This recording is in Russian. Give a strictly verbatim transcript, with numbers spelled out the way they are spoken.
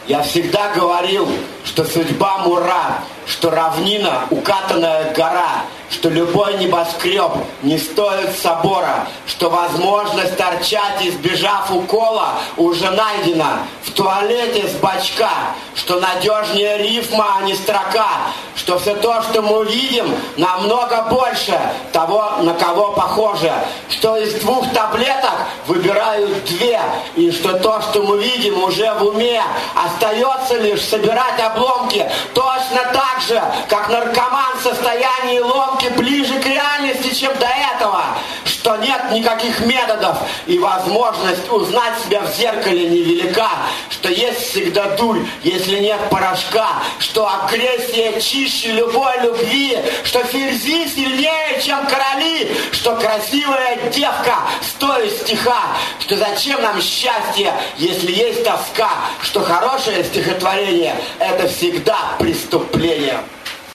Я всегда говорил, что судьба мура, что равнина укатанная гора, что любой небоскреб не стоит собора, что возможность торчать, избежав укола, уже найдена в туалете с бачка, что надежнее рифма, а не строка, что все то, что мы видим, намного больше того, на кого похоже, что из двух таблеток выбирают две, и что то, что мы видим, уже в уме, остается лишь собирать обломки, точно так же, как наркоман в состоянии ломки ближе к реальности, чем до этого, что нет никаких методов, и возможность узнать себя в зеркале невелика, что есть всегда дурь, если нет порошка, что агрессия чище любой любви, что ферзи сильнее, чем короли, что красивая девка стоит стиха, что зачем нам счастье, если есть тоска, что хорошее стихотворение — это всегда преступление.